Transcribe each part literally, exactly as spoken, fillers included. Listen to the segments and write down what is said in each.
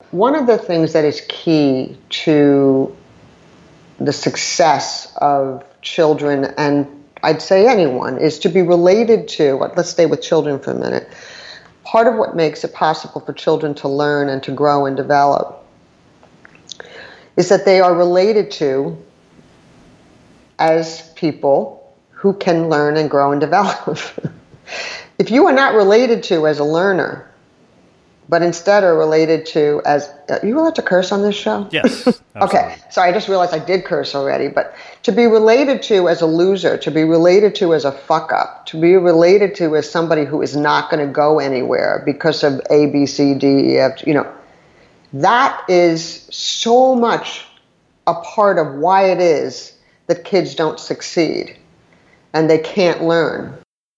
one of the things that is key to the success of children, and I'd say anyone, is to be related to, let's stay with children for a minute. Part of what makes it possible for children to learn and to grow and develop is that they are related to as people who can learn and grow and develop. If you are not related to as a learner, but instead are related to as, are you allowed to curse on this show? Yes. Okay, so I just realized I did curse already, but to be related to as a loser, to be related to as a fuck up, to be related to as somebody who is not going to go anywhere because of A, B, C, D, E, F, you know, that is so much a part of why it is that kids don't succeed and they can't learn.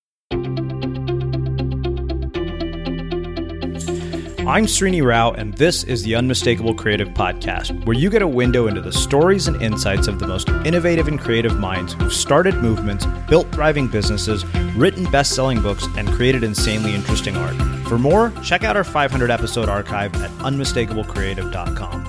I'm Srini Rao, and this is the Unmistakable Creative Podcast, where you get a window into the stories and insights of the most innovative and creative minds who've started movements, built thriving businesses, written best-selling books, and created insanely interesting art. For more, check out our five hundred episode archive at unmistakable creative dot com.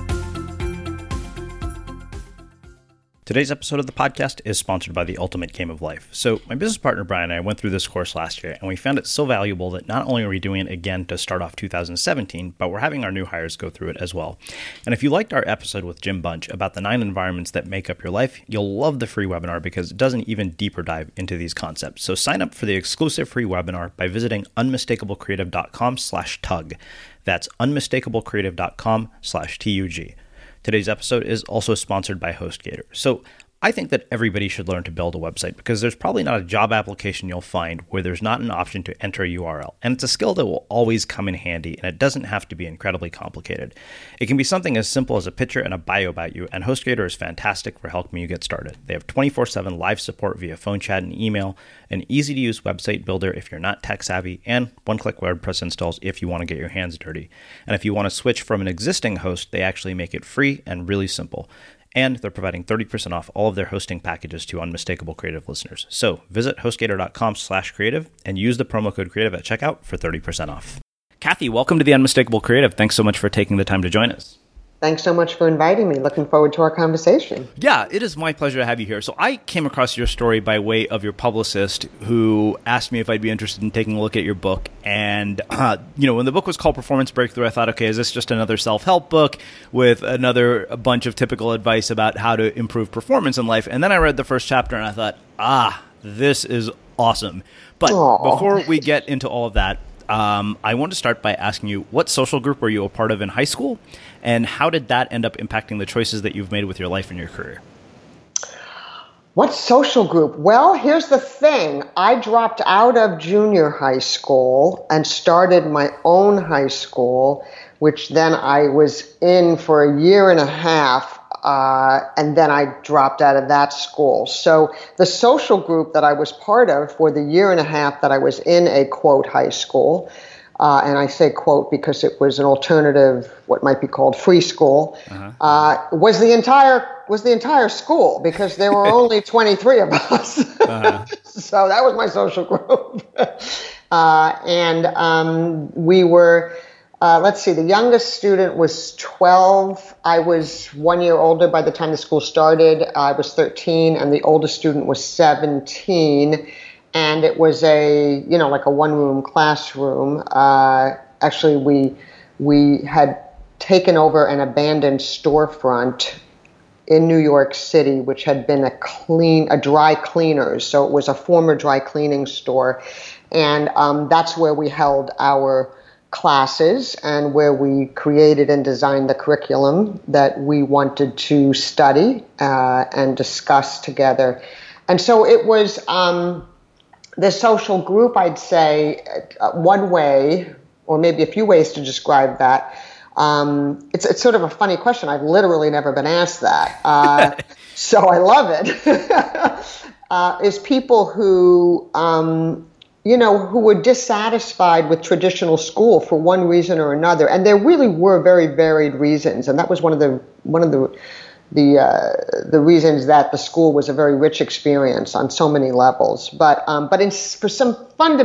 Today's episode of the podcast is sponsored by The Ultimate Game of Life. So my business partner, Brian, and I went through this course last year, and we found it so valuable that not only are we doing it again to start off two thousand seventeen, but we're having our new hires go through it as well. And if you liked our episode with Jim Bunch about the nine environments that make up your life, you'll love the free webinar because it does an even deeper dive into these concepts. So sign up for the exclusive free webinar by visiting unmistakable creative dot com slash tug. That's unmistakable creative dot com slash T U G. Today's episode is also sponsored by HostGator. So I think that everybody should learn to build a website because there's probably not a job application you'll find where there's not an option to enter a U R L. And it's a skill that will always come in handy, and it doesn't have to be incredibly complicated. It can be something as simple as a picture and a bio about you, and HostGator is fantastic for helping you get started. They have twenty-four seven live support via phone chat and email, an easy-to-use website builder if you're not tech-savvy, and one-click WordPress installs if you want to get your hands dirty. And if you want to switch from an existing host, they actually make it free and really simple. And they're providing thirty percent off all of their hosting packages to Unmistakable Creative listeners. So visit HostGator dot com slash creative and use the promo code creative at checkout for thirty percent off. Kathy, welcome to the Unmistakable Creative. Thanks so much for taking the time to join us. Thanks so much for inviting me. Looking forward to our conversation. Yeah, it is my pleasure to have you here. So I came across your story by way of your publicist who asked me if I'd be interested in taking a look at your book. And, uh, you know, when the book was called Performance Breakthrough, I thought, okay, is this just another self-help book with another a bunch of typical advice about how to improve performance in life? And then I read the first chapter and I thought, ah, this is awesome. But Aww. Before we get into all of that, Um, I want to start by asking you, what social group were you a part of in high school, and how did that end up impacting the choices that you've made with your life and your career? What social group? Well, here's the thing. I dropped out of junior high school and started my own high school, which then I was in for a year and a half. Uh, and then I dropped out of that school. So the social group that I was part of for the year and a half that I was in a, quote, high school, uh, and I say quote because it was an alternative, what might be called free school, uh-huh. uh, was the entire was the entire school because there were only twenty-three of us. Uh-huh. So that was my social group. uh, and um, we were... Uh, let's see, the youngest student was twelve. I was one year older by the time the school started. I was thirteen, and the oldest student was seventeen. And it was a, you know, like a one-room classroom. Uh, actually, we we had taken over an abandoned storefront in New York City, which had been a clean, a dry cleaners. So it was a former dry cleaning store, and um, that's where we held our classes and where we created and designed the curriculum that we wanted to study uh, and discuss together. And so it was um, the social group, I'd say, uh, one way, or maybe a few ways to describe that. Um, it's, it's sort of a funny question. I've literally never been asked that. Uh, so I love it. uh, is people who... Um, you know, who were dissatisfied with traditional school for one reason or another, and there really were very varied reasons, and that was one of the one of the the uh, the reasons that the school was a very rich experience on so many levels. But um, but in, for some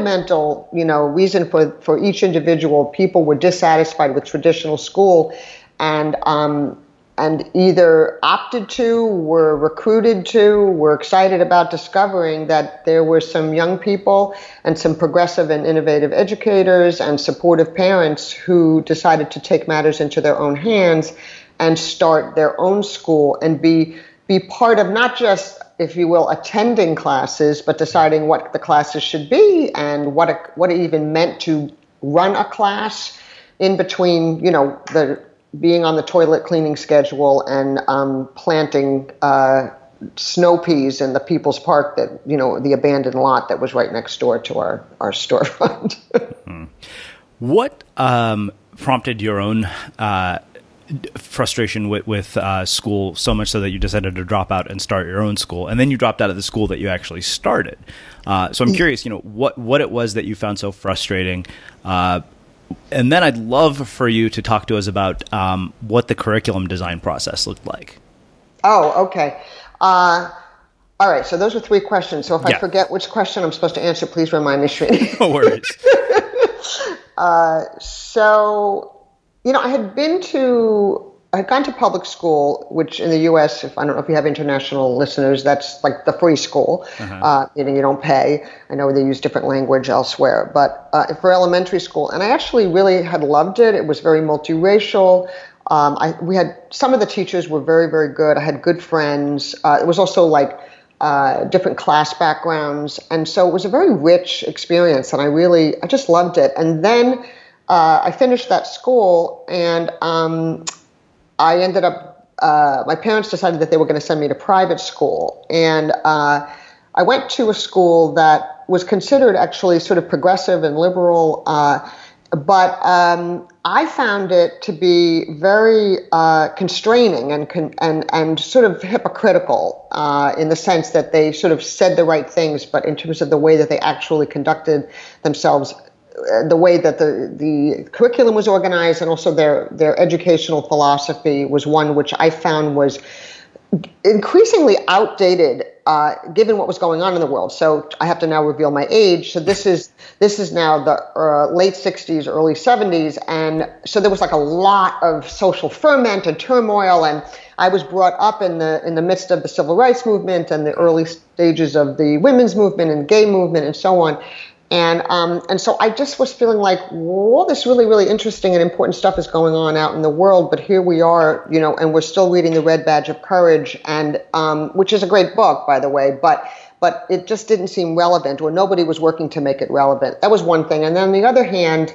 fundamental, you know, reason for for each individual, people were dissatisfied with traditional school, and um, and either opted to, were recruited to, were excited about discovering that there were some young people and some progressive and innovative educators and supportive parents who decided to take matters into their own hands and start their own school and be be part of not just, if you will, attending classes, but deciding what the classes should be and what it, what it even meant to run a class in between, you know, the being on the toilet cleaning schedule and um, planting uh, snow peas in the People's Park, that, you know, the abandoned lot that was right next door to our, our storefront. mm-hmm. What um, prompted your own uh, frustration with, with uh, school so much so that you decided to drop out and start your own school? And then you dropped out of the school that you actually started. Uh, so I'm curious, you know, what, what it was that you found so frustrating. Uh, And then I'd love for you to talk to us about um, what the curriculum design process looked like. Oh, okay. Uh, all right. So those were three questions. So if yeah. I forget which question I'm supposed to answer, please remind me, Srini. No worries. uh, so, you know, I had been to, I had gone to public school, which in the U S, if I don't know if you have international listeners, that's like the free school. Uh-huh. Uh, you know, you don't pay. I know they use different language elsewhere, but uh, for elementary school, and I actually really had loved it. It was very multiracial. Um, I, we had some of the teachers were very, very good. I had good friends. Uh, it was also like uh, different class backgrounds, and so it was a very rich experience. And I really, I just loved it. And then uh, I finished that school, and um, I ended up, uh, my parents decided that they were going to send me to private school. And uh, I went to a school that was considered actually sort of progressive and liberal, uh, but um, I found it to be very uh, constraining and, con- and, and sort of hypocritical uh, in the sense that they sort of said the right things, but in terms of the way that they actually conducted themselves, the way that the, the curriculum was organized, and also their, their educational philosophy was one which I found was increasingly outdated, uh, given what was going on in the world. So I have to now reveal my age. So this is this is now the uh, late sixties, early seventies, and so there was like a lot of social ferment and turmoil. And I was brought up in the in the midst of the civil rights movement and the early stages of the women's movement and gay movement and so on. And um, and so I just was feeling like, all this really, really interesting and important stuff is going on out in the world, but here we are, you know, and we're still reading The Red Badge of Courage, and um, which is a great book, by the way, but but it just didn't seem relevant, or nobody was working to make it relevant. That was one thing. And then on the other hand,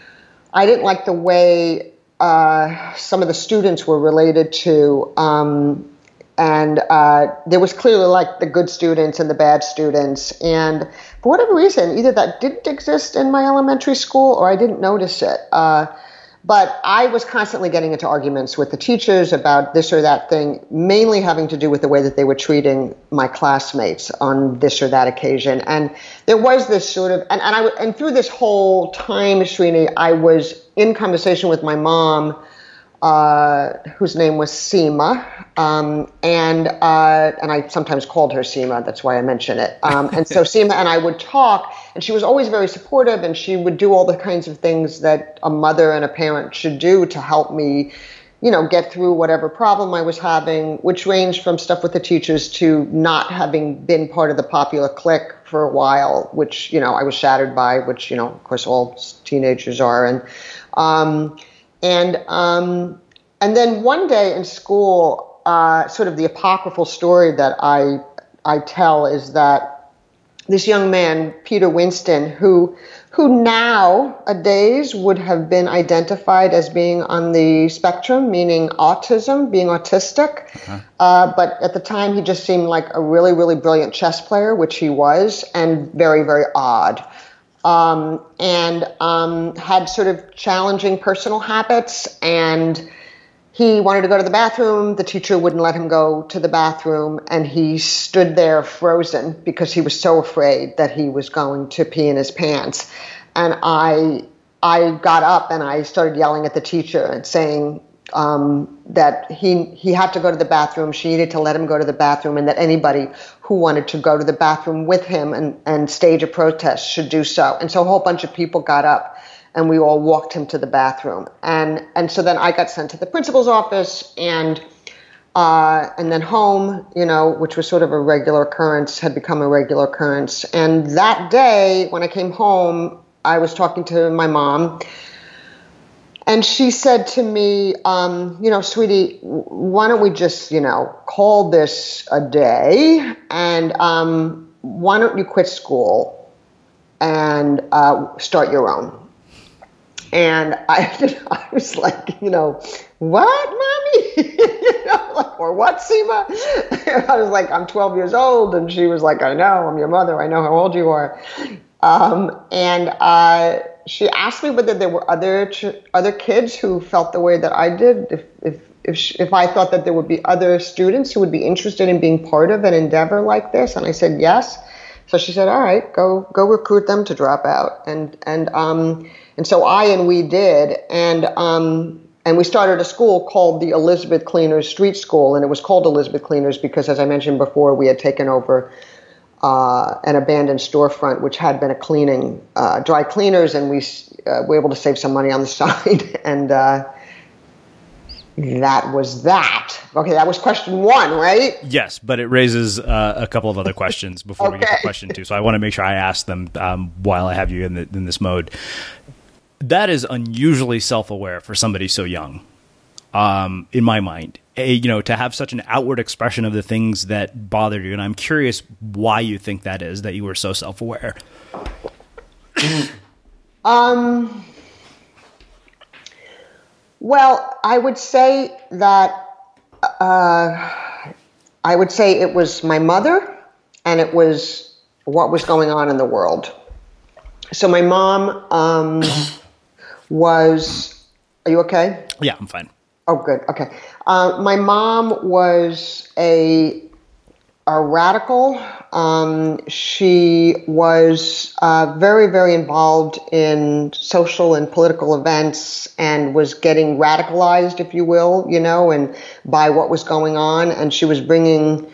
I didn't like the way uh, some of the students were related to. Um, And uh, there was clearly like the good students and the bad students. And for whatever reason, either that didn't exist in my elementary school or I didn't notice it. Uh, but I was constantly getting into arguments with the teachers about this or that thing, mainly having to do with the way that they were treating my classmates on this or that occasion. And there was this sort of, and, and, I, and through this whole time, Srini, I was in conversation with my mom, Uh, whose name was Seema, um, and uh, and I sometimes called her Seema. That's why I mention it. Um, and so Seema and I would talk, and she was always very supportive, and she would do all the kinds of things that a mother and a parent should do to help me, you know, get through whatever problem I was having, which ranged from stuff with the teachers to not having been part of the popular clique for a while, which, you know, I was shattered by, which, you know, of course, all teenagers are, and. Um, And um, and then one day in school, uh, sort of the apocryphal story that I I tell is that this young man, Peter Winston, who who nowadays would have been identified as being on the spectrum, meaning autism, being autistic, uh-huh. uh, but at the time he just seemed like a really, really brilliant chess player, which he was, and very, very odd. Um, and um, had sort of challenging personal habits, and he wanted to go to the bathroom. The teacher wouldn't let him go to the bathroom, and he stood there frozen because he was so afraid that he was going to pee in his pants. And I, I got up and I started yelling at the teacher and saying um, that he he had to go to the bathroom. She needed to let him go to the bathroom, and that anybody who wanted to go to the bathroom with him and, and stage a protest should do so. And so a whole bunch of people got up and we all walked him to the bathroom. And and so then I got sent to the principal's office, and uh, and then home, you know, which was sort of a regular occurrence, had become a regular occurrence. And that day, when I came home, I was talking to my mom, and she said to me, um, you know, sweetie, why don't we just, you know, call this a day, and um, why don't you quit school and uh, start your own? And I, I was like, you know, what, mommy? you know, like, or what, Seema? I was like, I'm twelve years old. And she was like, I know, I'm your mother. I know how old you are. Um, and uh, she asked me whether there were other ch- other kids who felt the way that I did, if if if, she, if I thought that there would be other students who would be interested in being part of an endeavor like this. And I said yes. So she said, all right, go go recruit them to drop out. And and um and so I and we did, and um and we started a school called the Elizabeth Cleaners Street School, and it was called Elizabeth Cleaners because, as I mentioned before, we had taken over uh, an abandoned storefront which had been a cleaning uh, dry cleaners, and we uh, were able to save some money on the side, and uh, that was that. Okay, that was question one, right? Yes, but it raises uh, a couple of other questions before okay. we get to question two. So I want to make sure I ask them um, while I have you in, the, in this mode. That is unusually self-aware for somebody so young, um, in my mind. A, you know, to have such an outward expression of the things that bothered you. And I'm curious why you think that is, that you were so self-aware. um... Well, I would say that uh, I would say it was my mother, and it was what was going on in the world. So my mom um, was. Are you okay? Yeah, I'm fine. Oh, good. Okay. Uh, my mom was a a radical. Um, she was uh, very, very involved in social and political events, and was getting radicalized, if you will, you know, and by what was going on. And she was bringing,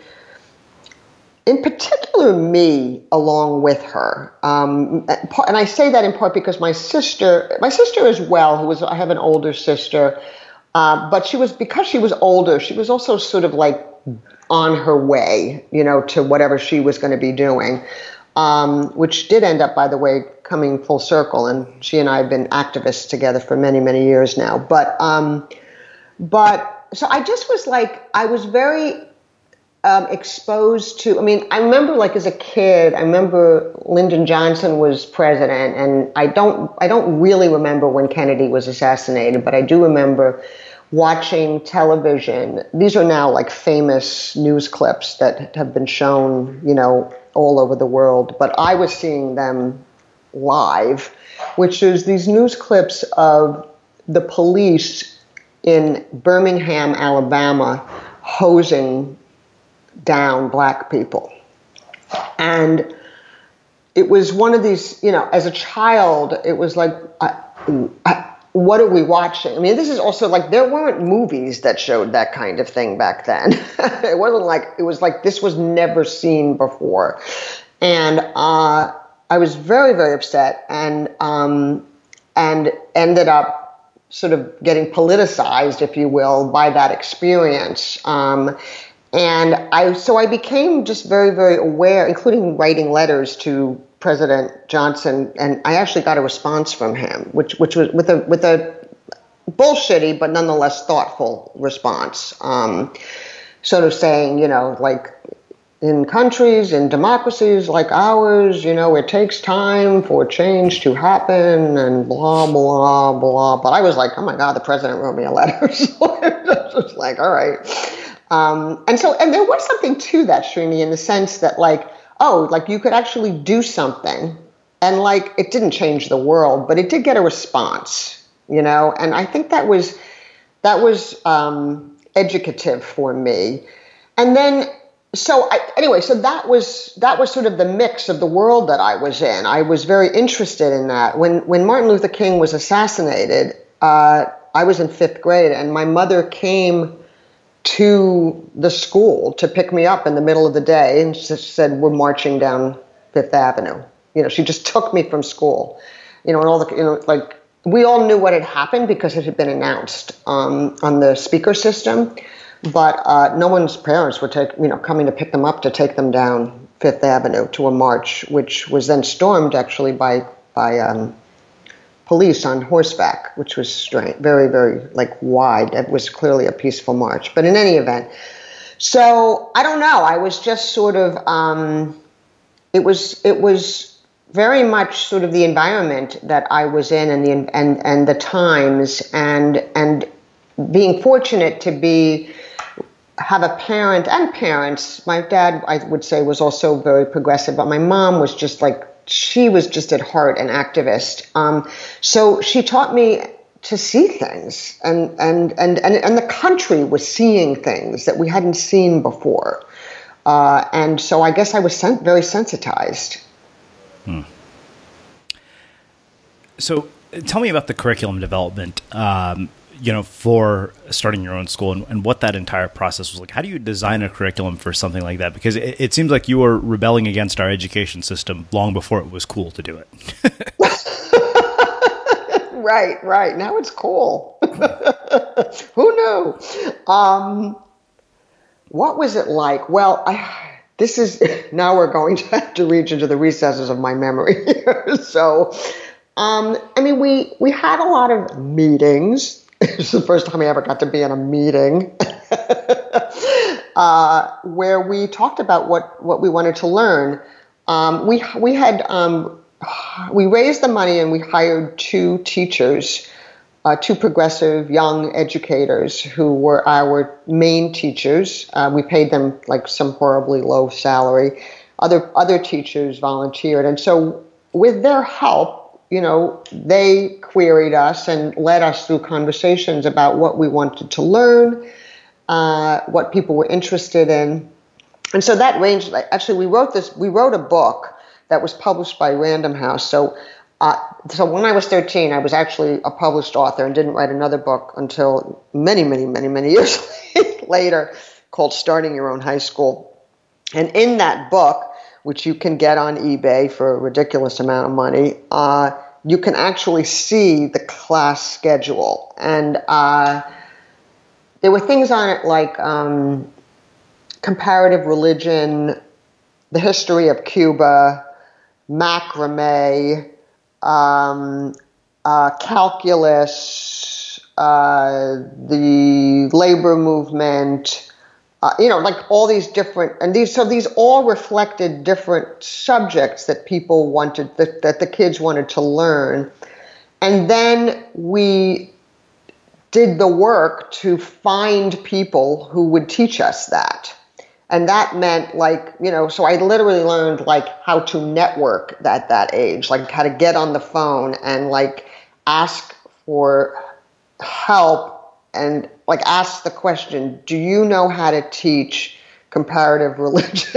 in particular, me along with her. Um, and I say that in part because my sister, my sister as well, who was, I have an older sister, uh, but she was, because she was older, she was also sort of like on her way, you know, to whatever she was going to be doing, um, which did end up, by the way, coming full circle. And she and I have been activists together for many, many years now. But, um, but so I just was like, I was very um, exposed to, I mean, I remember like as a kid, I remember Lyndon Johnson was president, and I don't, I don't really remember when Kennedy was assassinated, but I do remember watching television. These are now like famous news clips that have been shown, you know, all over the world, but I was seeing them live, which is these news clips of the police in Birmingham, Alabama, hosing down black people. And it was one of these, you know, as a child, it was like, I, I, what are we watching? I mean, this is also like, there weren't movies that showed that kind of thing back then. It wasn't like, it was like, this was never seen before. And uh, I was very, very upset, and um, and ended up sort of getting politicized, if you will, by that experience. Um, and I, so I became just very, very aware, including writing letters to President Johnson, and I actually got a response from him, which which was with a with a bullshitty but nonetheless thoughtful response, um, sort of saying, you know, like, in countries, in democracies like ours, you know, it takes time for change to happen, and blah blah blah. But I was like, oh my God, the president wrote me a letter. So I was like, all right. Um, and so, and there was something to that, Srini, in the sense that, like, oh, like you could actually do something, and like it didn't change the world, but it did get a response, you know. And I think that was that was um, educative for me. And then, so I, anyway, so that was that was sort of the mix of the world that I was in. I was very interested in that. When when Martin Luther King was assassinated, uh, I was in fifth grade, and my mother came to the school to pick me up in the middle of the day, and she said, we're marching down Fifth Avenue. You know, she just took me from school, you know, and all the, you know, like we all knew what had happened because it had been announced um, on the speaker system, but uh, no one's parents were take, you know, coming to pick them up to take them down Fifth Avenue to a march, which was then stormed actually by by um, police on horseback, which was strange, very, very like wide. It was clearly a peaceful march. But in any event, so I don't know. I was just sort of, um, it was it was very much sort of the environment that I was in, and the and and the times, and and being fortunate to be have a parent and parents. My dad, I would say, was also very progressive, but my mom was just like, she was just at heart an activist. Um, so she taught me to see things, and, and, and, and, and the country was seeing things that we hadn't seen before. Uh, and so I guess I was sen- very sensitized. Hmm. So tell me about the curriculum development, um, you know, for starting your own school, and, and what that entire process was like. How do you design a curriculum for something like that? Because it, it seems like you were rebelling against our education system long before it was cool to do it. Right, right. Now it's cool. Who knew? Um, what was it like? Well, I, this is, now we're going to have to reach into the recesses of my memory here. So, um, I mean, we, we had a lot of meetings. It was the first time I ever got to be in a meeting uh, where we talked about what, what we wanted to learn. Um, we we had um, we raised the money and we hired two teachers, uh, two progressive young educators who were our main teachers. Uh, we paid them like some horribly low salary. Other other teachers volunteered, and so with their help, you know, they queried us and led us through conversations about what we wanted to learn, uh, what people were interested in. And so that ranged, actually we wrote this, we wrote a book that was published by Random House. So uh, so when I was thirteen, I was actually a published author and didn't write another book until many, many, many, many years later, called Starting Your Own High School. And in that book, which you can get on eBay for a ridiculous amount of money, uh, you can actually see the class schedule. And uh, there were things on it like um, comparative religion, the history of Cuba, macrame, um, uh, calculus, uh, the labor movement, Uh, you know, like all these different, and these, so these all reflected different subjects that people wanted, that, that the kids wanted to learn. And then we did the work to find people who would teach us that. And that meant like, you know, so I literally learned like how to network at that age, like how to get on the phone and like ask for help. And like ask the question, do you know how to teach comparative religion?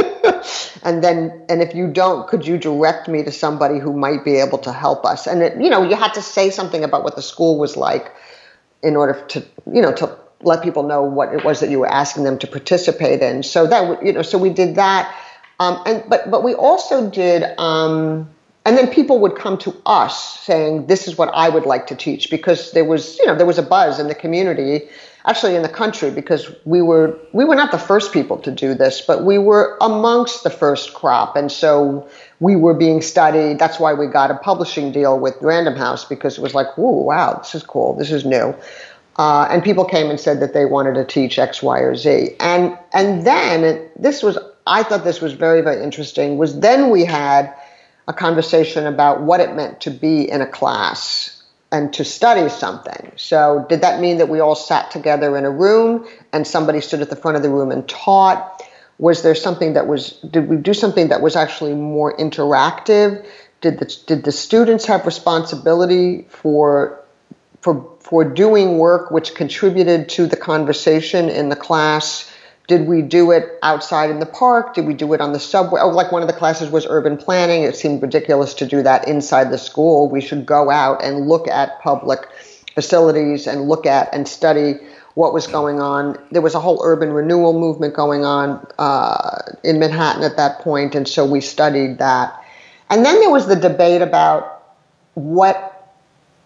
And then, and if you don't, could you direct me to somebody who might be able to help us? And it, you know, you had to say something about what the school was like in order to, you know, to let people know what it was that you were asking them to participate in. So that, you know, so we did that. Um, and, but, but we also did, um, and then people would come to us saying, this is what I would like to teach, because there was, you know, there was a buzz in the community, actually in the country, because we were, we were not the first people to do this, but we were amongst the first crop. And so we were being studied. That's why we got a publishing deal with Random House, because it was like, whoa, wow, this is cool. This is new. Uh, and people came and said that they wanted to teach X, Y, or Z. And, and then it, this was, I thought this was very, very interesting, was then we had a conversation about what it meant to be in a class and to study something. So did that mean that we all sat together in a room and somebody stood at the front of the room and taught? Was there something that was, did we do something that was actually more interactive? Did the, did the students have responsibility for, for, for doing work which contributed to the conversation in the class? Did we do it outside in the park? Did we do it on the subway? Oh, like one of the classes was urban planning. It seemed ridiculous to do that inside the school. We should go out and look at public facilities and look at and study what was going on. There was a whole urban renewal movement going on uh, in Manhattan at that point, and so we studied that. And then there was the debate about what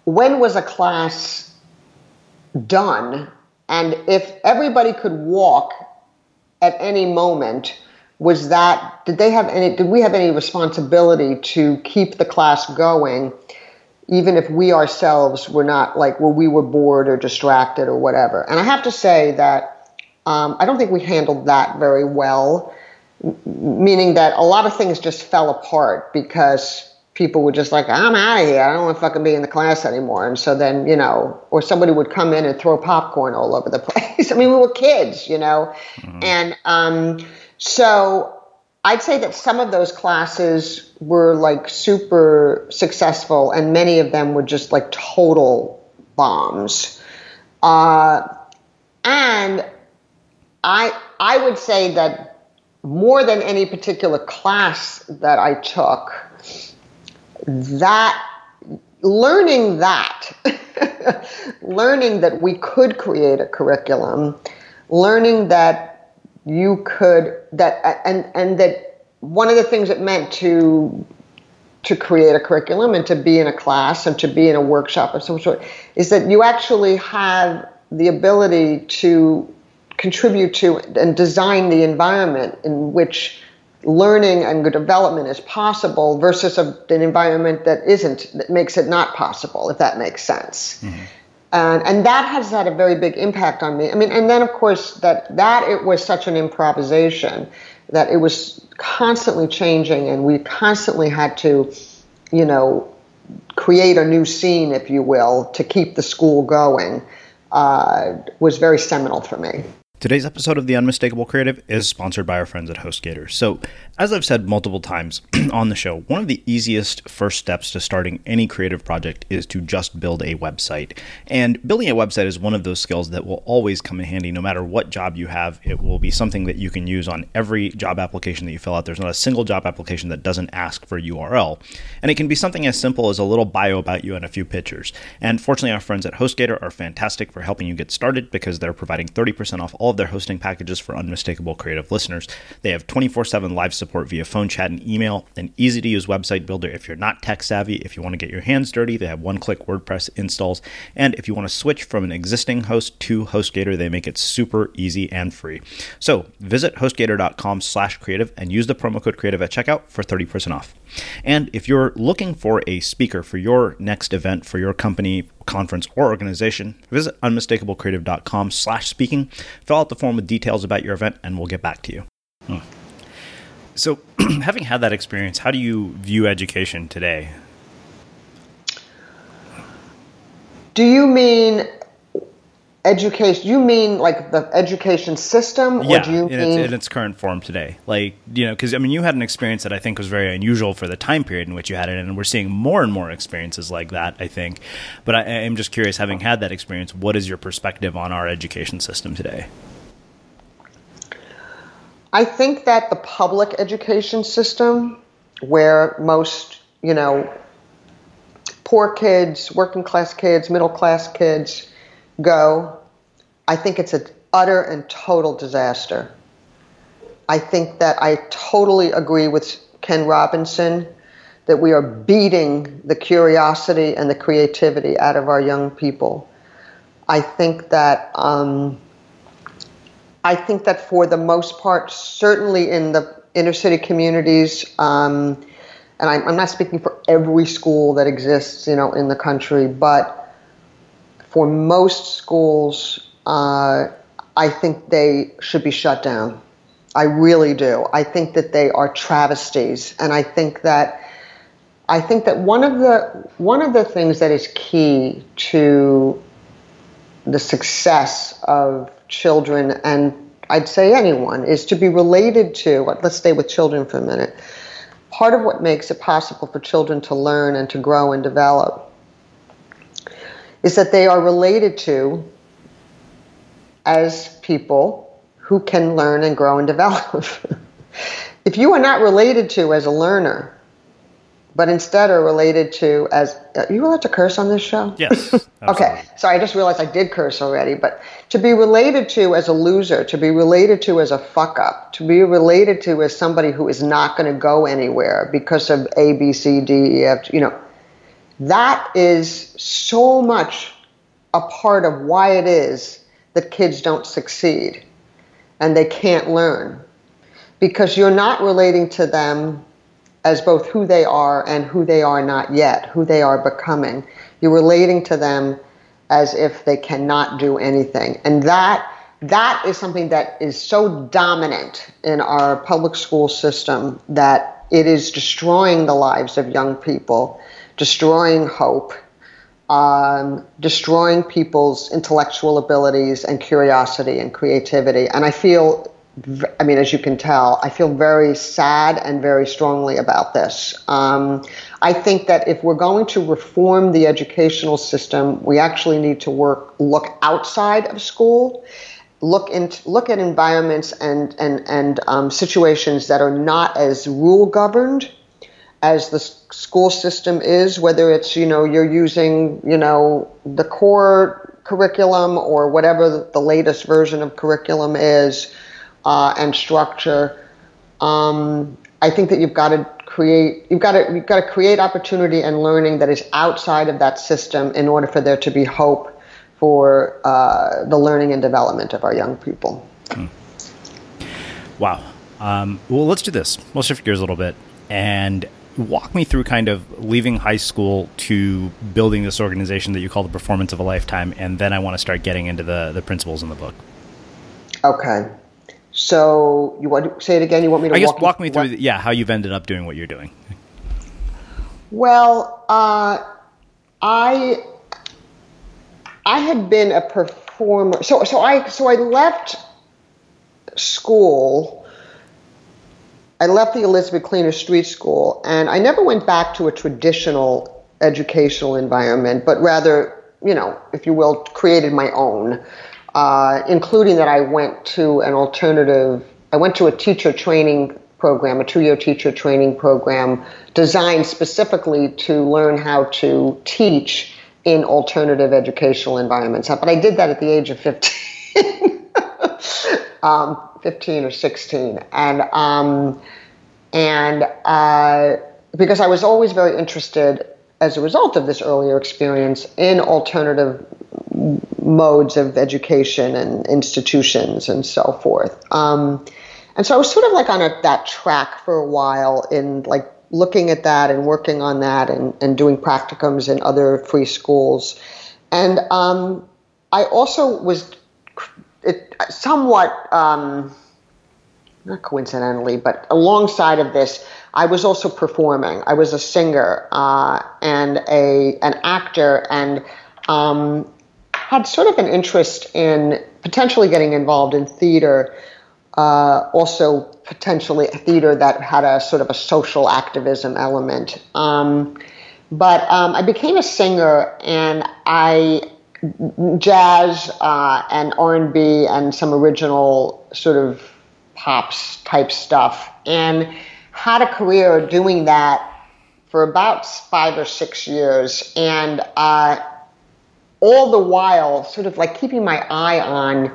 when was a class done? And if everybody could walk at any moment, was that, did they have any, did we have any responsibility to keep the class going, even if we ourselves were not like, well, we were bored or distracted or whatever? And I have to say that um, I don't think we handled that very well, m- meaning that a lot of things just fell apart because people were just like, I'm out of here. I don't want to fucking be in the class anymore. And so then, you know, or somebody would come in and throw popcorn all over the place. I mean, we were kids, you know. Mm-hmm. And um, so I'd say that some of those classes were like super successful and many of them were just like total bombs. Uh, and I I would say that more than any particular class that I took, that learning that, learning that we could create a curriculum, learning that you could, that, and, and that one of the things it meant to, to create a curriculum and to be in a class and to be in a workshop of some sort is that you actually have the ability to contribute to and design the environment in which learning and development is possible versus a, an environment that isn't, that makes it not possible, if that makes sense. Mm-hmm. And, and that has had a very big impact on me. I mean, and then of course that, that it was such an improvisation that it was constantly changing and we constantly had to, you know, create a new scene, if you will, to keep the school going, uh, was very seminal for me. Today's episode of The Unmistakable Creative is sponsored by our friends at HostGator. So, as I've said multiple times on the show, one of the easiest first steps to starting any creative project is to just build a website. And building a website is one of those skills that will always come in handy no matter what job you have. It will be something that you can use on every job application that you fill out. There's not a single job application that doesn't ask for a U R L. And it can be something as simple as a little bio about you and a few pictures. And fortunately, our friends at HostGator are fantastic for helping you get started because they're providing thirty percent off all of their hosting packages for Unmistakable Creative listeners. They have twenty-four seven live support via phone, chat, and email, an easy-to-use website builder if you're not tech-savvy. If you want to get your hands dirty, they have one-click WordPress installs. And if you want to switch from an existing host to HostGator, they make it super easy and free. So visit HostGator.com slash creative and use the promo code creative at checkout for thirty percent off. And if you're looking for a speaker for your next event, for your company, conference, or organization, visit unmistakablecreative.com slash speaking. Fill out the form with details about your event, and we'll get back to you. Hmm. So, having had that experience, how do you view education today? Do you mean education? You mean like the education system? Or yeah, do you in, mean... its, in its current form today. Like, you know, because, I mean, you had an experience that I think was very unusual for the time period in which you had it, and we're seeing more and more experiences like that, I think. But I, I'm just curious, having had that experience, what is your perspective on our education system today? I think that the public education system, where most, you know, poor kids, working class kids, middle class kids go, I think it's an utter and total disaster. I think that I totally agree with Ken Robinson that we are beating the curiosity and the creativity out of our young people. I think that um, I think that for the most part, certainly in the inner city communities, um, and I'm, I'm not speaking for every school that exists, you know, in the country, but for most schools, uh, I think they should be shut down. I really do. I think that they are travesties, and I think that I think that one of the one of the things that is key to the success of children, and I'd say anyone, is to be related to, let's stay with children for a minute. Part of what makes it possible for children to learn and to grow and develop is that they are related to as people who can learn and grow and develop. If you are not related to as a learner, but instead are related to as, are you allowed to curse on this show? Yes. Okay, sorry, I just realized I did curse already, but to be related to as a loser, to be related to as a fuck up, to be related to as somebody who is not going to go anywhere because of A, B, C, D, E, F, you know, That is so much a part of why it is that kids don't succeed and they can't learn. Because you're not relating to them as both who they are and who they are not yet, who they are becoming. You're relating to them as if they cannot do anything. And that that is something that is so dominant in our public school system that it is destroying the lives of young people, destroying hope, um, destroying people's intellectual abilities and curiosity and creativity. And I feel, I mean, as you can tell, I feel very sad and very strongly about this. Um, I think that if we're going to reform the educational system, we actually need to work, look outside of school, look into, look at environments and and and um, situations that are not as rule governed as the s- school system is. Whether it's, you know, you're using, you know, the core curriculum or whatever the, the latest version of curriculum is. Uh, and structure. Um, I think that you've got to create, you've got to, you've got to create opportunity and learning that is outside of that system in order for there to be hope for uh, the learning and development of our young people. Hmm. Wow. Um, well, let's do this. We'll shift gears a little bit and walk me through kind of leaving high school to building this organization that you call the Performance of a Lifetime, and then I want to start getting into the the principles in the book. Okay. So you want to say it again? You want me to I guess walk, walk me through, what? the, yeah, how you've ended up doing what you're doing. Well, uh, I I had been a performer. So so I so I left school. I left the Elizabeth Cleaner Street School, and I never went back to a traditional educational environment, but rather, you know, if you will, created my own. Uh, including that I went to an alternative, I went to a teacher training program, a two-year teacher training program designed specifically to learn how to teach in alternative educational environments. But I did that at the age of fifteen, um, fifteen or sixteen. And, um, and uh, because I was always very interested, as a result of this earlier experience, in alternative modes of education and institutions and so forth. Um, and so I was sort of like on a, that track for a while in like looking at that and working on that and, and doing practicums in other free schools. And um, I also was it, somewhat, um, not coincidentally, but alongside of this, I was also performing. I was a singer uh, and a an actor, and um, had sort of an interest in potentially getting involved in theater, uh, also potentially a theater that had a sort of a social activism element. Um, but um, I became a singer, and I jazz uh, and R and B and some original sort of pops type stuff, and had a career doing that for about five or six years, and uh, all the while sort of like keeping my eye on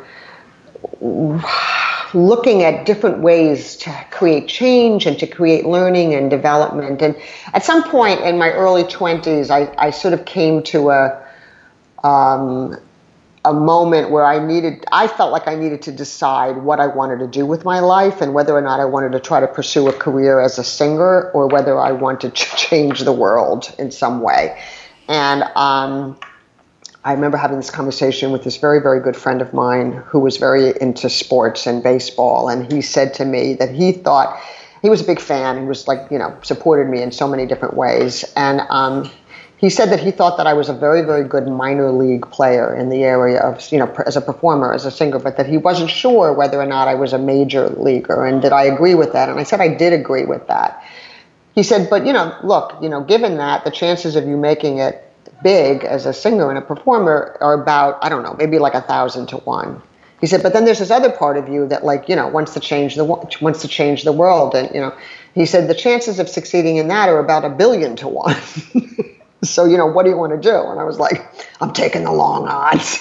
looking at different ways to create change and to create learning and development. And at some point in my early twenties, I, I sort of came to a um, a moment where I needed, I felt like I needed to decide what I wanted to do with my life and whether or not I wanted to try to pursue a career as a singer or whether I wanted to change the world in some way. And um, I remember having this conversation with this very, very good friend of mine who was very into sports and baseball. And he said to me that he thought, he was a big fan. He was like, you know, supported me in so many different ways. And um, he said that he thought that I was a very, very good minor league player in the area of, you know, as a performer, as a singer, but that he wasn't sure whether or not I was a major leaguer. And did I agree with that? And I said I did agree with that. He said, but, you know, look, you know, given that, the chances of you making it big as a singer and a performer are about, I don't know, maybe like a thousand to one. He said, but then there's this other part of you that, like, you know, wants to change the wants to change the world. And, you know, he said the chances of succeeding in that are about a billion to one. So, you know, what do you want to do? And I was like, I'm taking the long odds.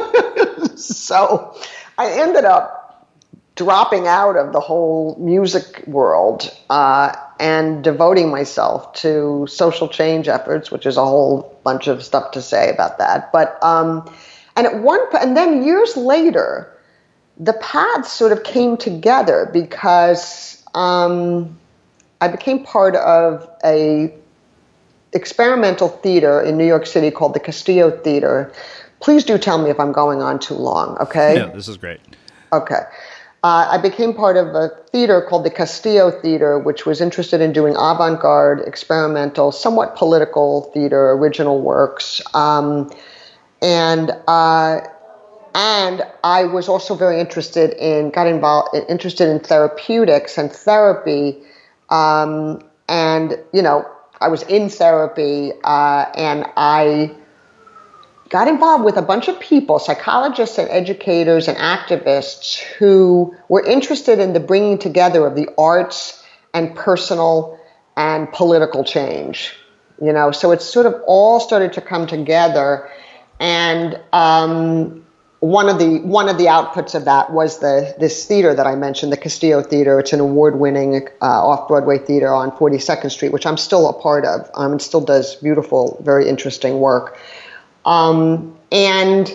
So I ended up dropping out of the whole music world uh, and devoting myself to social change efforts, which is a whole bunch of stuff to say about that. But um, and at one and then years later, the paths sort of came together because um, I became part of a experimental theater in New York City called the Castillo Theater. Please do tell me if I'm going on too long, okay? No, this is great. Okay. Uh, I became part of a theater called the Castillo Theater, which was interested in doing avant-garde, experimental, somewhat political theater, original works. Um, and uh, and I was also very interested in, got involved, interested in therapeutics and therapy. Um, and, you know, I was in therapy, uh, and I got involved with a bunch of people, psychologists and educators and activists who were interested in the bringing together of the arts and personal and political change. You know, so it sort of all started to come together, and um, one of the one of the outputs of that was the this theater that I mentioned, the Castillo Theater. It's an award-winning uh, off-Broadway theater on forty-second Street, which I'm still a part of. Um, it still does beautiful, very interesting work. Um, and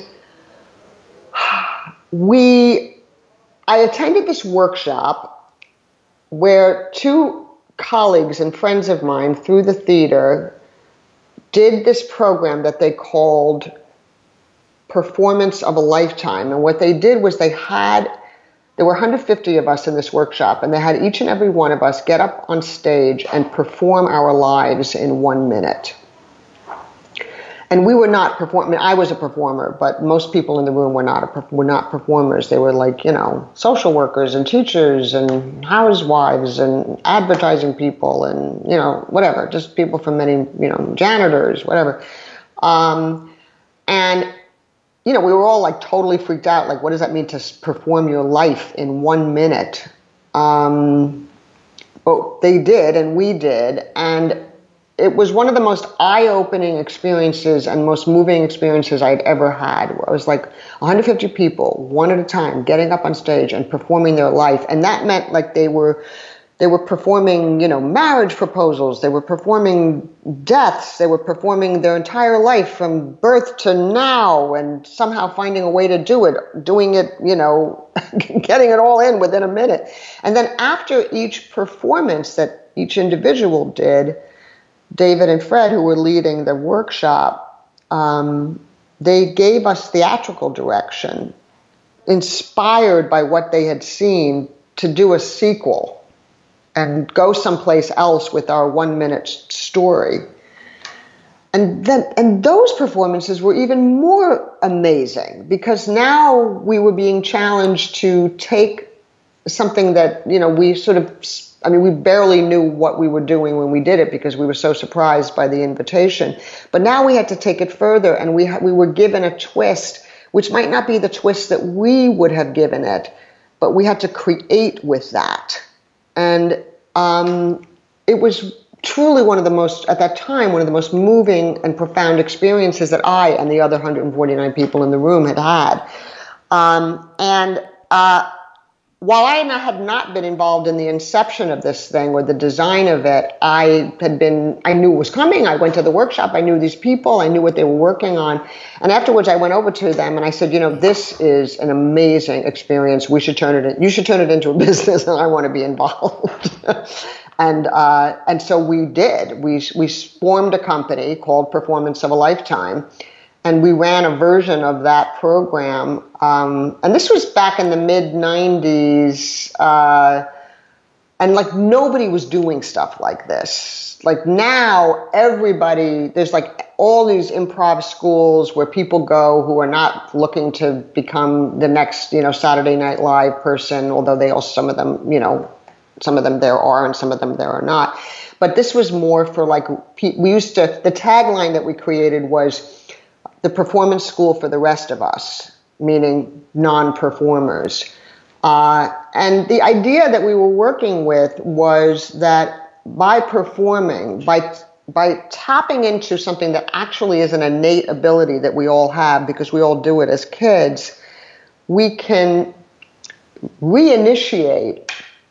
we, I attended this workshop where two colleagues and friends of mine through the theater did this program that they called Performance of a Lifetime. And what they did was they had, there were one hundred fifty of us in this workshop, and they had each and every one of us get up on stage and perform our lives in one minute. And we were not performing. I was a performer, but most people in the room were not a, were not performers. They were like, you know, social workers and teachers and housewives and advertising people and, you know, whatever, just people from many, you know, janitors, whatever. Um, and, you know, we were all like totally freaked out. Like, what does that mean to perform your life in one minute? Um, but they did, and we did. And it was one of the most eye-opening experiences and most moving experiences I'd ever had. Where I was like one hundred fifty people, one at a time, getting up on stage and performing their life. And that meant like they were they were performing, you know, marriage proposals. They were performing deaths. They were performing their entire life from birth to now, and somehow finding a way to do it, doing it, you know, getting it all in within a minute. And then after each performance that each individual did, David and Fred, who were leading the workshop, um, they gave us theatrical direction, inspired by what they had seen, to do a sequel and go someplace else with our one-minute story. And then, and those performances were even more amazing, because now we were being challenged to take something that, you know, we sort of, I mean, we barely knew what we were doing when we did it because we were so surprised by the invitation. But now we had to take it further, and we ha- we were given a twist, which might not be the twist that we would have given it, but we had to create with that. And um, it was truly one of the most, at that time, one of the most moving and profound experiences that I and the other one hundred forty-nine people in the room had had. Um, and uh While I had not been involved in the inception of this thing or the design of it, I had been, I knew it was coming. I went to the workshop. I knew these people. I knew what they were working on. And afterwards, I went over to them and I said, you know, this is an amazing experience. We should turn it in, you should turn it into a business, and I want to be involved. and uh, and so we did. We we formed a company called Performance of a Lifetime. And we ran a version of that program. Um, and this was back in the mid nineties. Uh, and like nobody was doing stuff like this. Like now everybody, there's like all these improv schools where people go who are not looking to become the next, you know, Saturday Night Live person, although they also, some of them, you know, some of them there are and some of them there are not. But this was more for like, we used to, the tagline that we created was, the performance school for the rest of us, meaning non-performers. Uh, and the idea that we were working with was that by performing, by by tapping into something that actually is an innate ability that we all have, because we all do it as kids, we can reinitiate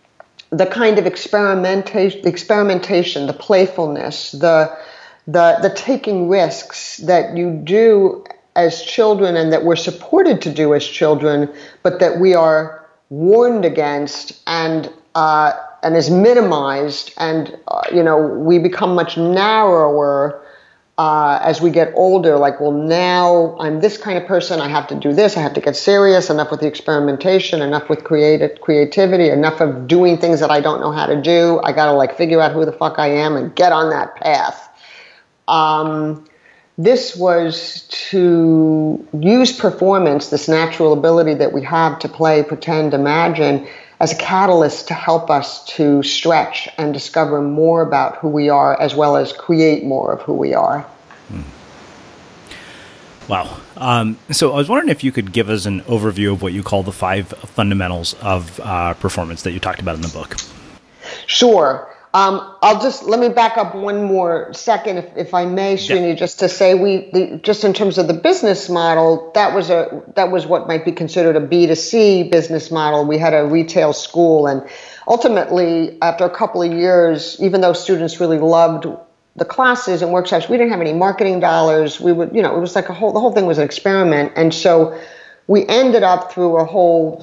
the kind of experimentation, experimentation, the playfulness, the the the taking risks that you do as children and that we're supported to do as children, but that we are warned against and uh, and is minimized, and uh, you know, we become much narrower uh, as we get older. Like, well, now I'm this kind of person. I have to do this. I have to get serious. Enough with the experimentation. Enough with creative creativity. Enough of doing things that I don't know how to do. I got to like figure out who the fuck I am and get on that path. Um, this was to use performance, this natural ability that we have to play, pretend, imagine, as a catalyst to help us to stretch and discover more about who we are, as well as create more of who we are. Hmm. Wow. Um, so I was wondering if you could give us an overview of what you call the five fundamentals of uh, performance that you talked about in the book. Sure. Um, I'll just, let me back up one more second, if, if I may, Srini, yeah. just to say we, the, just in terms of the business model, that was a, that was what might be considered a B two C business model. We had a retail school, and ultimately, after a couple of years, even though students really loved the classes and workshops, we didn't have any marketing dollars. We would, you know, it was like a whole, the whole thing was an experiment. And so we ended up through a whole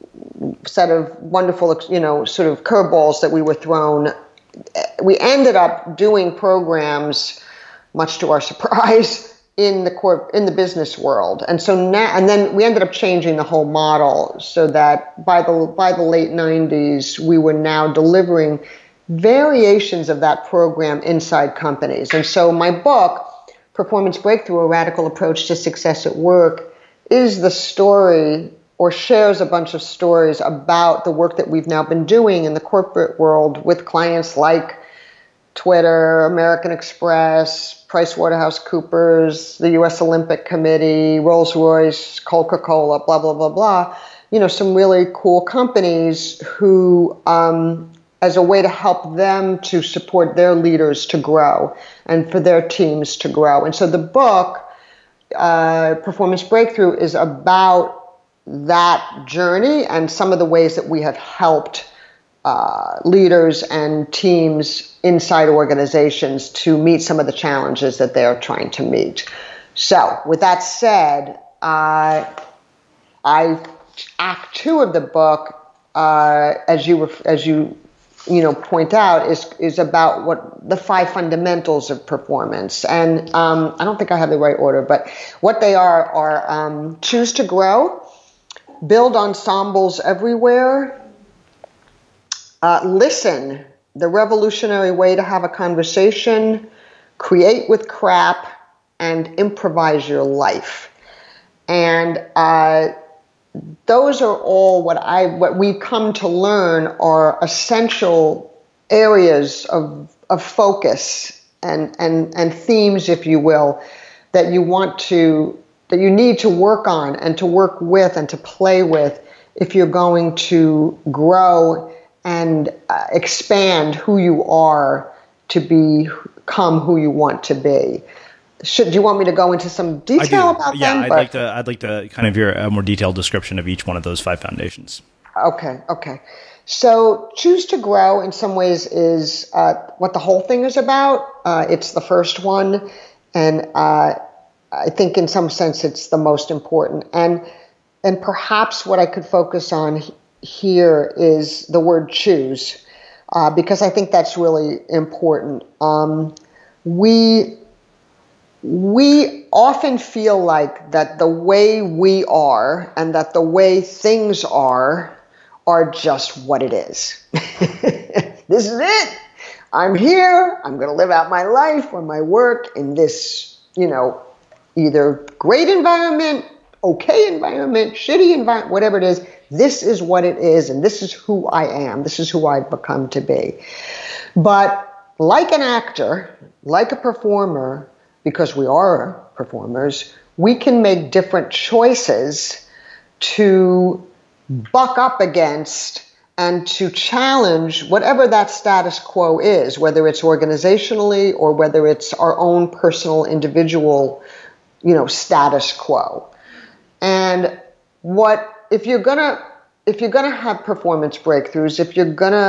set of wonderful, you know, sort of curveballs that we were thrown. We ended up doing programs, much to our surprise, in the corp in the business world, and so now and then we ended up changing the whole model so that by the by the late nineties we were now delivering variations of that program inside companies. And so my book, Performance Breakthrough: A Radical Approach to Success at Work, is the story, or shares a bunch of stories about the work that we've now been doing in the corporate world with clients like Twitter, American Express, PricewaterhouseCoopers, the U S Olympic Committee, Rolls-Royce, Coca-Cola, blah, blah, blah, blah. You know, some really cool companies who, um, as a way to help them to support their leaders to grow and for their teams to grow. And so the book, uh, Performance Breakthrough, is about that journey and some of the ways that we have helped uh, leaders and teams inside organizations to meet some of the challenges that they're trying to meet. So, with that said, uh, I Act Two of the book, uh, as you as you you know point out, is is about what the five fundamentals of performance. And um, I don't think I have the right order, but what they are are um, choose to grow, build ensembles everywhere, uh, listen, the revolutionary way to have a conversation, create with crap, and improvise your life. And uh, those are all what I what we've come to learn are essential areas of of focus and and and themes, if you will, that you want to that you need to work on and to work with and to play with if you're going to grow and uh, expand who you are to become who you want to be. Should do you want me to go into some detail about yeah, them? Yeah, I'd but, like to. I'd like to kind of hear a more detailed description of each one of those five foundations. Okay, okay. So, choose to grow in some ways is uh, what the whole thing is about. Uh, it's the first one, and uh, I think in some sense it's the most important. And and perhaps what I could focus on h- here is the word choose, uh, because I think that's really important. Um, we we often feel like that the way we are and that the way things are are just what it is. This is it. I'm here. I'm going to live out my life or my work in this, you know, either great environment, okay environment, shitty environment, whatever it is. This is what it is, and this is who I am. This is who I've become to be. But like an actor, like a performer, because we are performers, we can make different choices to buck up against and to challenge whatever that status quo is, whether it's organizationally or whether it's our own personal, individual, you know, status quo. And what if you're gonna if you're gonna have performance breakthroughs, if you're gonna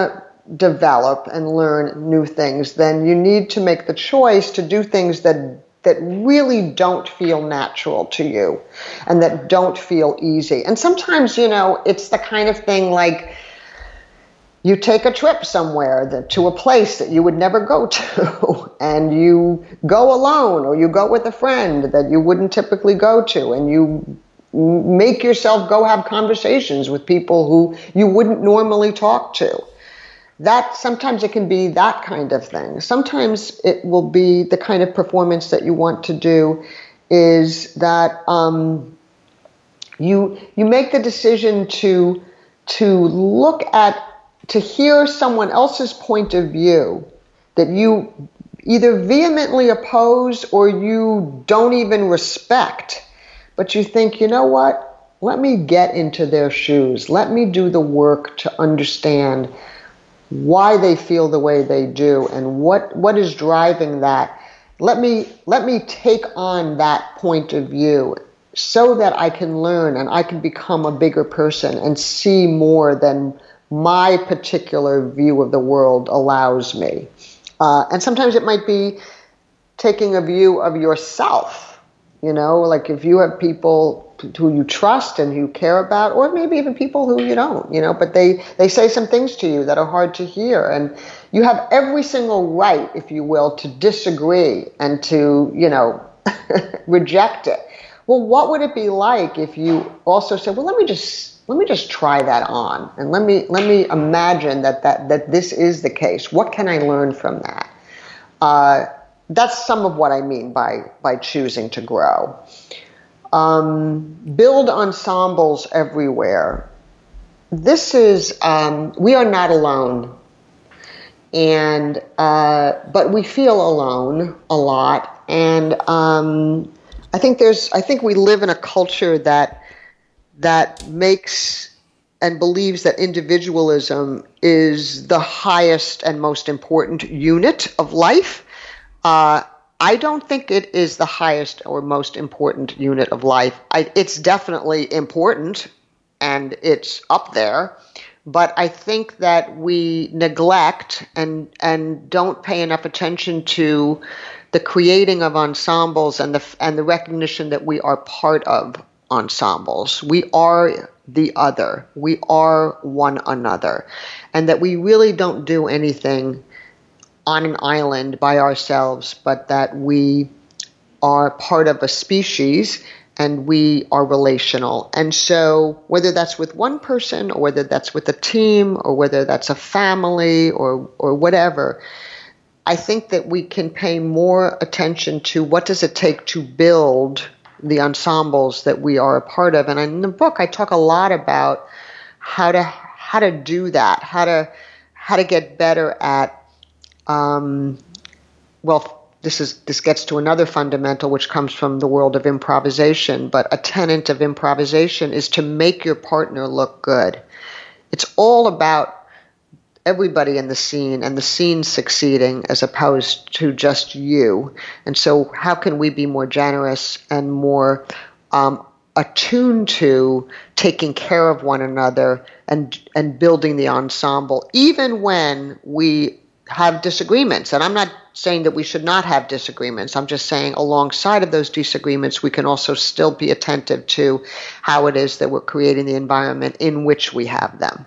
develop and learn new things, then you need to make the choice to do things that that really don't feel natural to you and that don't feel easy. And sometimes, you know, it's the kind of thing like you take a trip somewhere that, to a place that you would never go to, and you go alone or you go with a friend that you wouldn't typically go to, and you make yourself go have conversations with people who you wouldn't normally talk to. That sometimes it can be that kind of thing. Sometimes it will be the kind of performance that you want to do is that um, you you make the decision to to look at, to hear someone else's point of view that you either vehemently oppose or you don't even respect, but you think, you know what, let me get into their shoes. Let me do the work to understand why they feel the way they do and what, what is driving that. Let me, let me take on that point of view so that I can learn and I can become a bigger person and see more than my particular view of the world allows me. Uh, and sometimes it might be taking a view of yourself, you know, like if you have people who you trust and you care about, or maybe even people who you don't, you know, but they, they say some things to you that are hard to hear. And you have every single right, if you will, to disagree and to, you know, reject it. Well, what would it be like if you also said, well, let me just let me just try that on, and let me let me imagine that that that this is the case. What can I learn from that? Uh, that's some of what I mean by by choosing to grow. Um, build ensembles everywhere. This is um, we are not alone, and uh, but we feel alone a lot, and um, I think there's I think we live in a culture that. that makes and believes that individualism is the highest and most important unit of life. Uh, I don't think it is the highest or most important unit of life. I, it's definitely important, and it's up there, but I think that we neglect and and don't pay enough attention to the creating of ensembles and the and the recognition that we are part of ensembles. We are the other. We are one another. And that we really don't do anything on an island by ourselves, but that we are part of a species and we are relational. And so whether that's with one person or whether that's with a team or whether that's a family or or whatever, I think that we can pay more attention to what does it take to build the ensembles that we are a part of. And in the book, I talk a lot about how to how to do that, how to how to get better at. Um, well, this is this gets to another fundamental, which comes from the world of improvisation. But a tenet of improvisation is to make your partner look good. It's all about everybody in the scene and the scene succeeding as opposed to just you. And so how can we be more generous and more um, attuned to taking care of one another and and building the ensemble, even when we have disagreements? And I'm not saying that we should not have disagreements. I'm just saying alongside of those disagreements, we can also still be attentive to how it is that we're creating the environment in which we have them.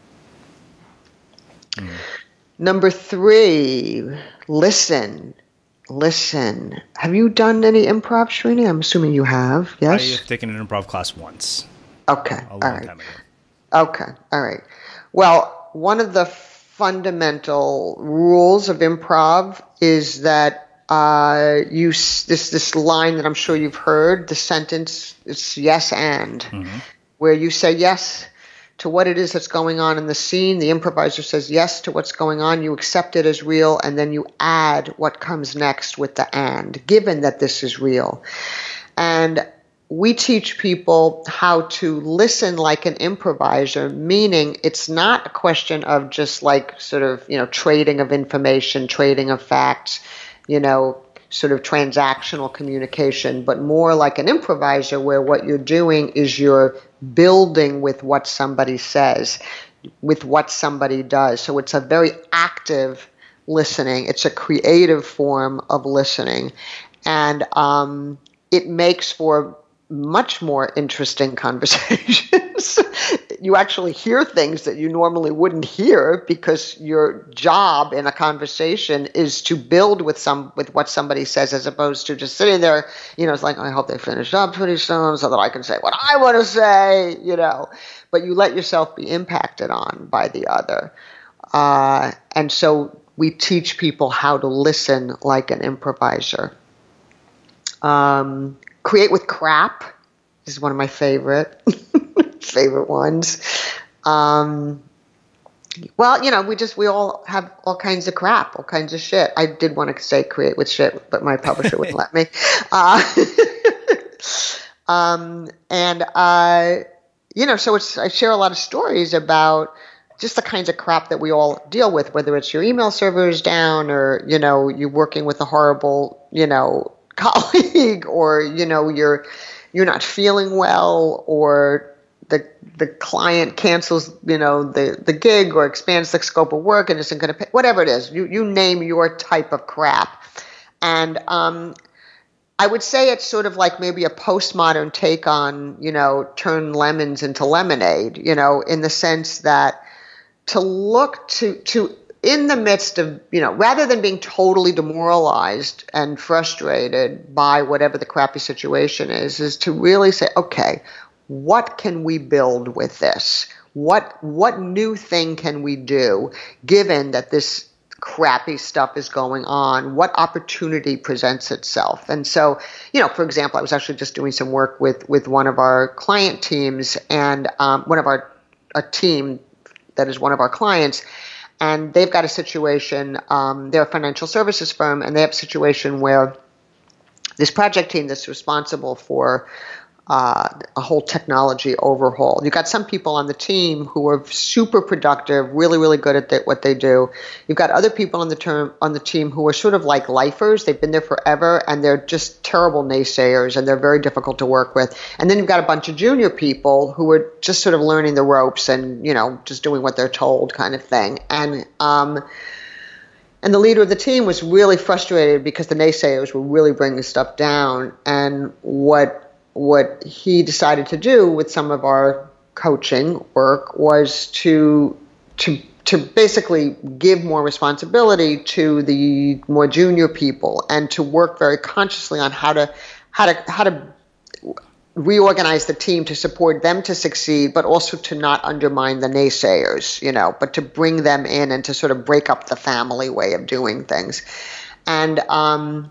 Mm. Number three, listen. Listen. Have you done any improv, Srini? I'm assuming you have. Yes? I have taken an improv class once. Okay. A long all right. time ago. Okay. All right. Well, one of the fundamental rules of improv is that uh, you this this line that I'm sure you've heard, the sentence, it's yes and, mm-hmm. where you say yes to what it is that's going on in the scene. The improviser says yes to what's going on. You accept it as real, and then you add what comes next with the and, given that this is real. And we teach people how to listen like an improviser, meaning it's not a question of just like sort of, you know, trading of information, trading of facts, you know, sort of transactional communication, but more like an improviser where what you're doing is you're building with what somebody says. with what somebody does. So it's a very active listening. It's a creative form of listening. And um, it makes for much more interesting conversations. You actually hear things that you normally wouldn't hear because your job in a conversation is to build with some with what somebody says, as opposed to just sitting there, you know, it's like, I hope they finish up pretty soon so that I can say what I want to say, you know. But you let yourself be impacted on by the other. Uh, and so we teach people how to listen like an improviser. Um, create with crap. This is one of my favorite favorite ones. Um, well, you know, we just we all have all kinds of crap, all kinds of shit. I did want to say create with shit, but my publisher wouldn't let me. Uh, um, and uh, you know, so it's I share a lot of stories about just the kinds of crap that we all deal with, whether it's your email server is down, or you know, you're working with a horrible, you know, colleague, or you know, you're you're not feeling well, or the the client cancels, you know, the, the gig, or expands the scope of work and isn't going to pay, whatever it is. You you name your type of crap. And um, I would say it's sort of like maybe a postmodern take on, you know, turn lemons into lemonade, you know, in the sense that to look to to in the midst of, you know, rather than being totally demoralized and frustrated by whatever the crappy situation is, is to really say, okay, what can we build with this? What what new thing can we do, given that this crappy stuff is going on? What opportunity presents itself? And so, you know, for example, I was actually just doing some work with, with one of our client teams, and um, one of our a team that is one of our clients. And they've got a situation, um, they're a financial services firm, and they have a situation where this project team that's responsible for uh, a whole technology overhaul. You've got some people on the team who are super productive, really, really good at the, what they do. You've got other people on the term on the team who are sort of like lifers. They've been there forever, and they're just terrible naysayers, and they're very difficult to work with. And then you've got a bunch of junior people who are just sort of learning the ropes and, you know, just doing what they're told kind of thing. And um, and the leader of the team was really frustrated because the naysayers were really bringing stuff down. And what What he decided to do with some of our coaching work was to to to basically give more responsibility to the more junior people, and to work very consciously on how to how to how to reorganize the team to support them to succeed, but also to not undermine the naysayers, you know, but to bring them in and to sort of break up the family way of doing things. And um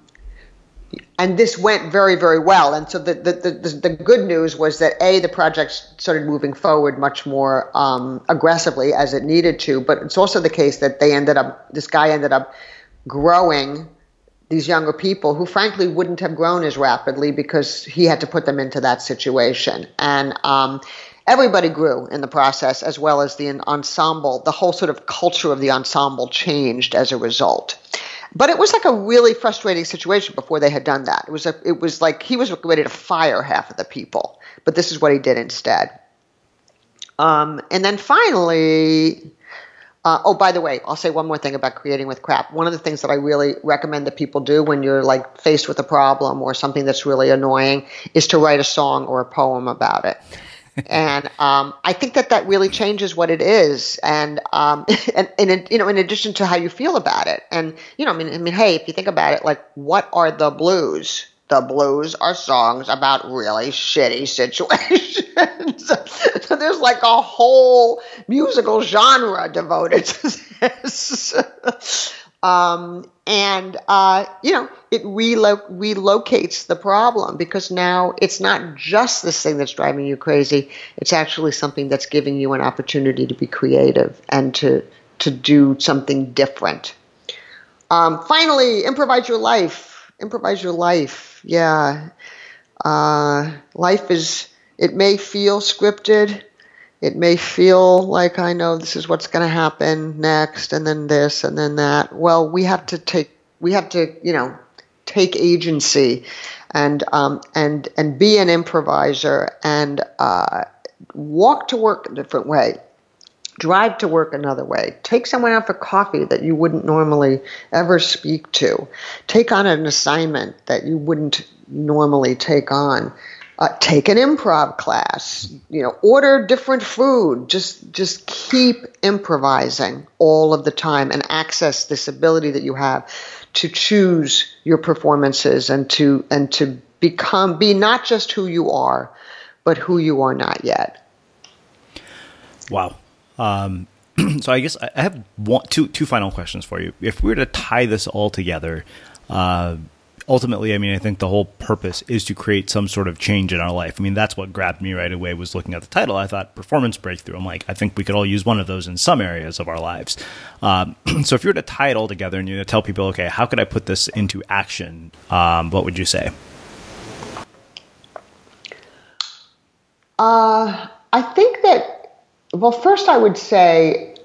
And this went very, very well. And so the, the, the, the good news was that, A, the project started moving forward much more um, aggressively as it needed to. But it's also the case that they ended up, this guy ended up growing these younger people who, frankly, wouldn't have grown as rapidly because he had to put them into that situation. And um, everybody grew in the process, as well as the ensemble. The whole sort of culture of the ensemble changed as a result. But it was like a really frustrating situation before they had done that. It was a, it was like he was ready to fire half of the people, but this is what he did instead. Um, and then finally, uh, oh, by the way, I'll say one more thing about creating with crap. One of the things that I really recommend that people do when you're like faced with a problem or something that's really annoying is to write a song or a poem about it. And um, I think that that really changes what it is, and um, and, and you know, in addition to how you feel about it, and you know, I mean, I mean, hey, if you think about it, like, what are the blues? The blues are songs about really shitty situations. So there's like a whole musical genre devoted to this. Um, and, uh, you know, it relo- relocates the problem, because now it's not just this thing that's driving you crazy. It's actually something that's giving you an opportunity to be creative and to, to do something different. Um, finally, improvise your life. Improvise your life. Yeah. Uh, life is, it may feel scripted. It may feel like, I know this is what's going to happen next, and then this, and then that. Well, we have to take, we have to, you know, take agency, and um, and and be an improviser, and uh, walk to work a different way. Drive to work another way. Take someone out for coffee that you wouldn't normally ever speak to. Take on an assignment that you wouldn't normally take on. Uh, take an improv class. You know, order different food. Just just keep improvising all of the time and access this ability that you have to choose your performances and to and to become be not just who you are, but who you are not yet. Wow. Um, so I guess I have one, two, two final questions for you. If we were to tie this all together, uh, ultimately, I mean, I think the whole purpose is to create some sort of change in our life. I mean, that's what grabbed me right away was looking at the title. I thought performance breakthrough. I'm like, I think we could all use one of those in some areas of our lives. Um, so if you were to tie it all together and you know, tell people, okay, how could I put this into action? Um, what would you say? Uh, I think that, well, first I would say,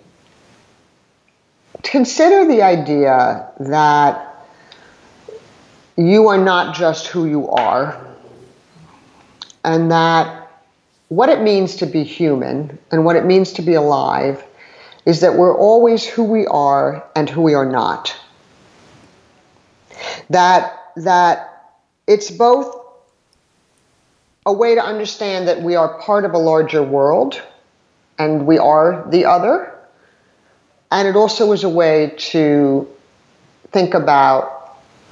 consider the idea that you are not just who you are, and that what it means to be human and what it means to be alive is that we're always who we are and who we are not. That, that it's both a way to understand that we are part of a larger world and we are the other. And it also is a way to think about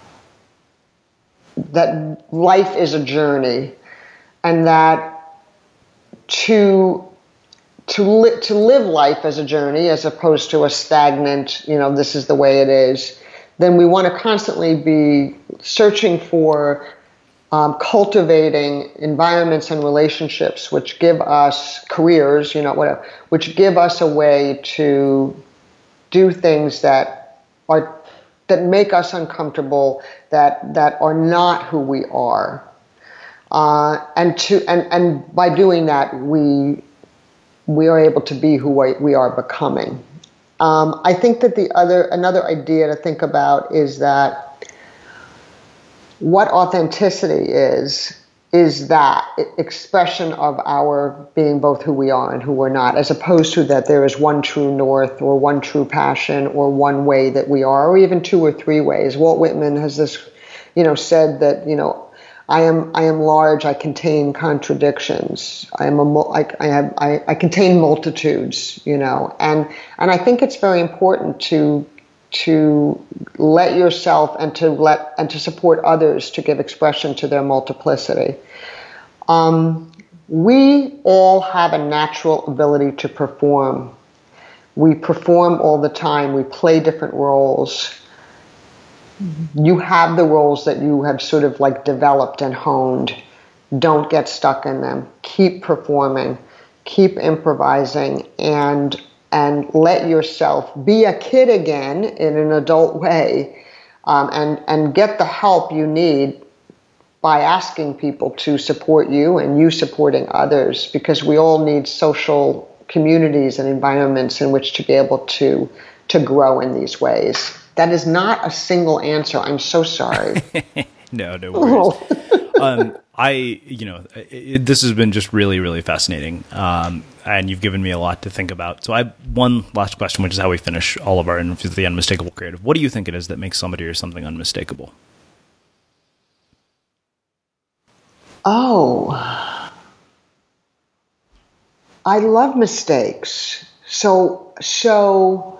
that life is a journey, and that to to, li- to live life as a journey as opposed to a stagnant, you know, this is the way it is, then we want to constantly be searching for Um, cultivating environments and relationships which give us careers, you know, whatever, which give us a way to do things that are that make us uncomfortable, that that are not who we are, uh, and to and and by doing that, we we are able to be who we, we are becoming. Um, I think that the other another idea to think about is that what authenticity is, is that expression of our being both who we are and who we're not, as opposed to that there is one true north or one true passion or one way that we are, or even two or three ways. Walt Whitman has this, you know, said that, you know, I am I am large, I contain contradictions. I am a I, I have I, I contain multitudes, you know, and and I think it's very important to to let yourself and to let and to support others to give expression to their multiplicity. Um, we all have a natural ability to perform. We perform all the time. We play different roles. You have the roles that you have sort of like developed and honed. Don't get stuck in them. Keep performing. Keep improvising, and and let yourself be a kid again in an adult way, um, and, and get the help you need by asking people to support you and you supporting others, because we all need social communities and environments in which to be able to, to grow in these ways. That is not a single answer. I'm so sorry. No, no worries. um, I, you know, it, this has been just really, really fascinating. Um, and you've given me a lot to think about. So I have one last question, which is how we finish all of our interviews, the unmistakable creative. What do you think it is that makes somebody or something unmistakable? Oh, I love mistakes. So, so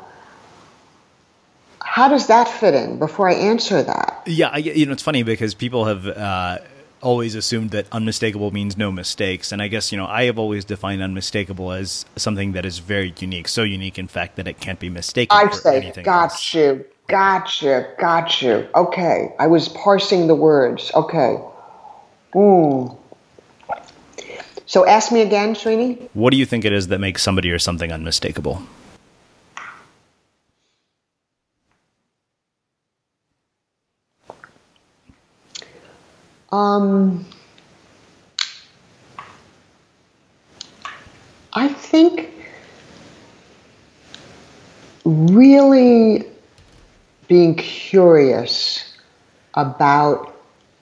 how does that fit in before I answer that? Yeah, I, you know, it's funny because people have uh, always assumed that unmistakable means no mistakes. And I guess, you know, I have always defined unmistakable as something that is very unique, so unique, in fact, that it can't be mistaken I'd for say, anything got else. you, got you, got you. Okay, I was parsing the words. Okay. Mm. So ask me again, Srini. What do you think it is that makes somebody or something unmistakable? Um, I think really being curious about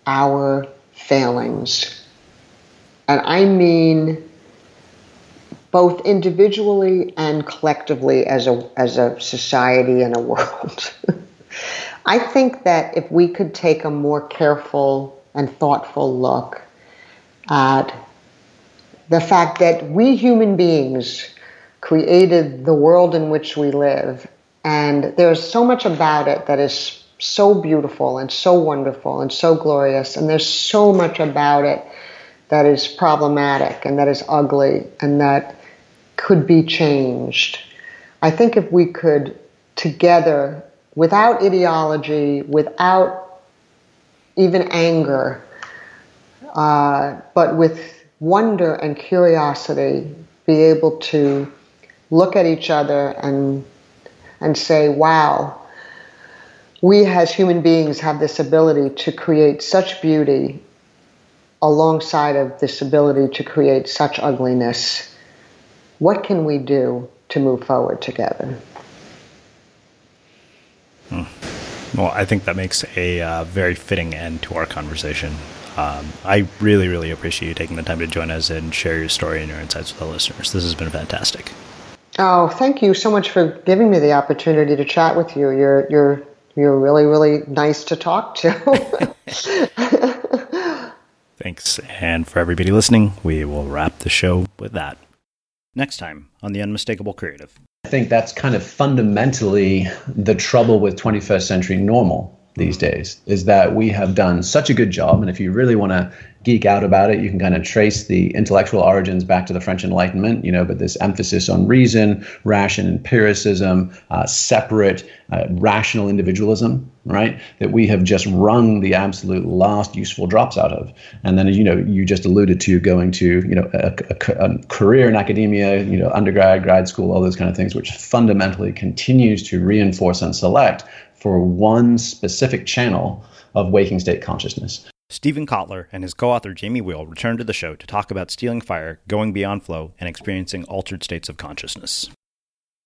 our failings. And I mean both individually and collectively as a as a society and a world. I think that if we could take a more careful and thoughtful look at the fact that we human beings created the world in which we live, and there's so much about it that is so beautiful and so wonderful and so glorious, and there's so much about it that is problematic and that is ugly and that could be changed. I think if we could together, without ideology, without even anger, uh, but with wonder and curiosity, be able to look at each other and and say, wow, we as human beings have this ability to create such beauty alongside of this ability to create such ugliness. What can we do to move forward together? Hmm. Well, I think that makes a uh, very fitting end to our conversation. Um, I really, really appreciate you taking the time to join us and share your story and your insights with the listeners. This has been fantastic. Oh, thank you so much for giving me the opportunity to chat with you. You're you're you're really, really nice to talk to. Thanks. And for everybody listening, we will wrap the show with that. Next time on The Unmistakable Creative. I think that's kind of fundamentally the trouble with twenty-first century normal these days, is that we have done such a good job. And if you really want to geek out about it, you can kind of trace the intellectual origins back to the French Enlightenment, you know, but this emphasis on reason, ration empiricism, uh, separate, uh, rational individualism, right, that we have just wrung the absolute last useful drops out of. And then, you know, you just alluded to going to, you know, a, a, a career in academia, you know, undergrad, grad school, all those kind of things, which fundamentally continues to reinforce and select for one specific channel of waking state consciousness. Steven Kotler and his co-author Jamie Wheal return to the show to talk about stealing fire, going beyond flow, and experiencing altered states of consciousness.